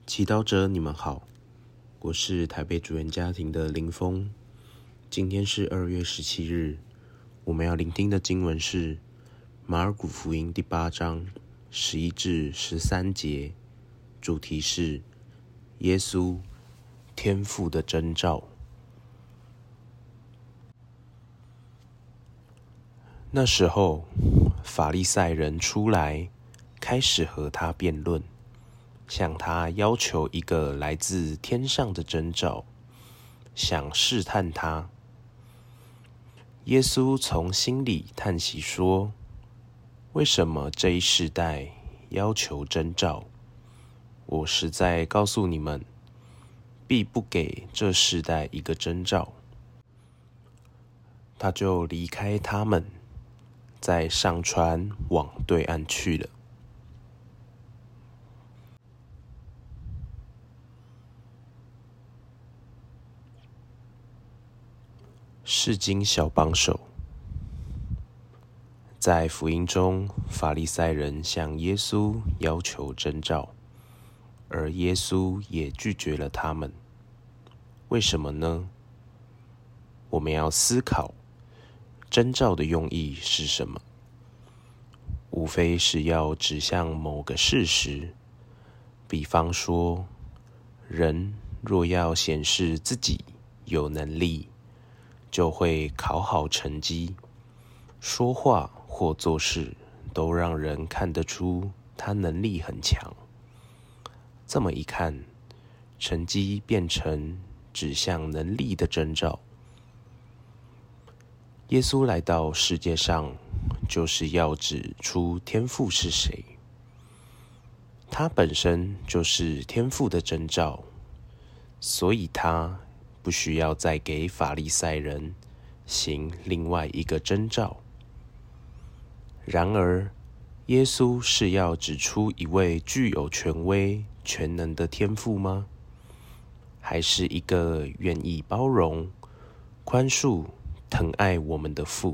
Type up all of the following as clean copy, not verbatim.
祈祷者，你们好，我是台北主人家庭的林峰。今天是2月17日，我们要聆听的经文是马尔谷福音第8章11至13节，主题是耶稣天父的征兆。那时候，法利赛人出来，开始和他辩论，向他要求一个来自天上的征兆，想试探他。耶稣从心里叹息说：为什么这一世代要求征兆？我实在告诉你们，必不给这世代一个征兆。他就离开他们，再上船往对岸去了。释经小帮手。在福音中，法利赛人向耶稣要求征兆，而耶稣也拒绝了他们。为什么呢？我们要思考征兆的用意是什么？无非是要指向某个事实，比方说，人若要显示自己有能力，就会考好成绩，说话或做事都让人看得出他能力很强。这么一看，成绩变成指向能力的征兆。耶稣来到世界上，就是要指出天父是谁。他本身就是天父的征兆，所以他不需要再给法利赛人行另外一个征兆。然而，耶稣是要指出一位具有权威、全能的天父吗？还是一个愿意包容、宽恕、疼爱我们的父？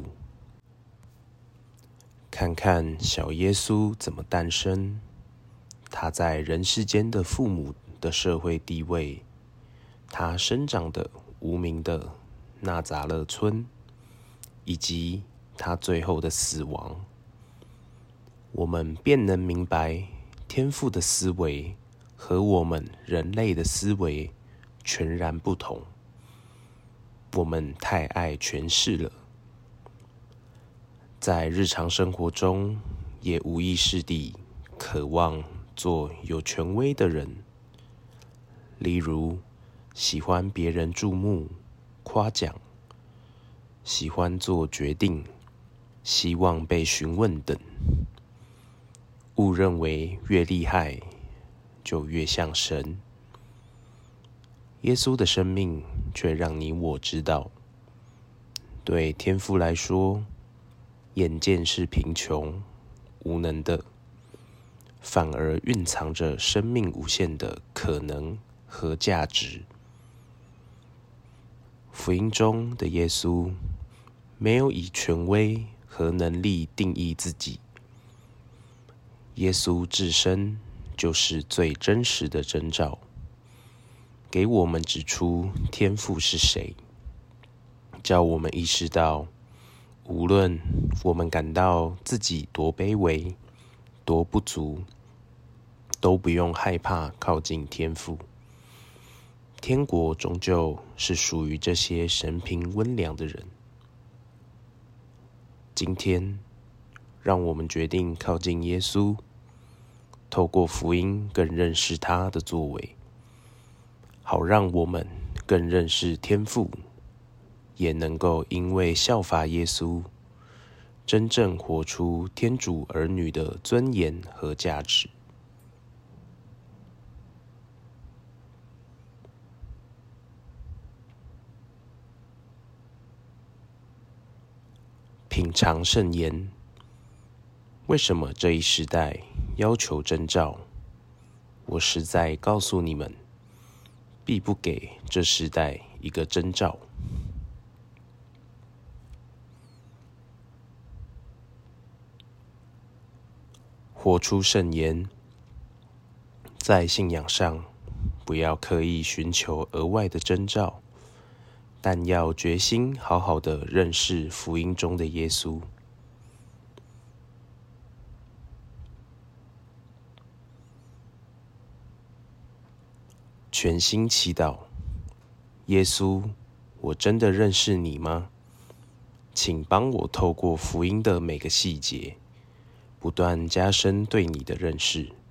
看看小耶稣怎么诞生，他在人世间的父母的社会地位，他生长的无名的纳匝勒村，以及他最后的死亡，我们便能明白天父的思维和我们人类的思维全然不同。我们太爱权势了，在日常生活中也无意识地渴望做有权威的人，例如喜欢别人注目、夸奖，喜欢做决定，希望被询问等，误认为越厉害就越像神。耶稣的生命却让你我知道，对天父来说，眼见是贫穷、无能的，反而蕴藏着生命无限的可能和价值。福音中的耶稣没有以权威和能力定义自己，耶稣自身就是最真实的征兆，给我们指出天父是谁，叫我们意识到，无论我们感到自己多卑微、多不足，都不用害怕靠近天父。天国终究是属于这些神平温良的人。今天，让我们决定靠近耶稣，透过福音更认识他的作为，好让我们更认识天父，也能够因为效法耶稣，真正活出天主儿女的尊严和价值。品尝圣言。为什么这一时代要求征兆？我实在告诉你们，必不给这时代一个征兆。活出圣言。在信仰上， 不要刻意寻求额外的征兆，但要决心好好的认识福音中的耶稣。全心祈祷，耶稣，我真的认识你吗？请帮我透过福音的每个细节，不断加深对你的认识。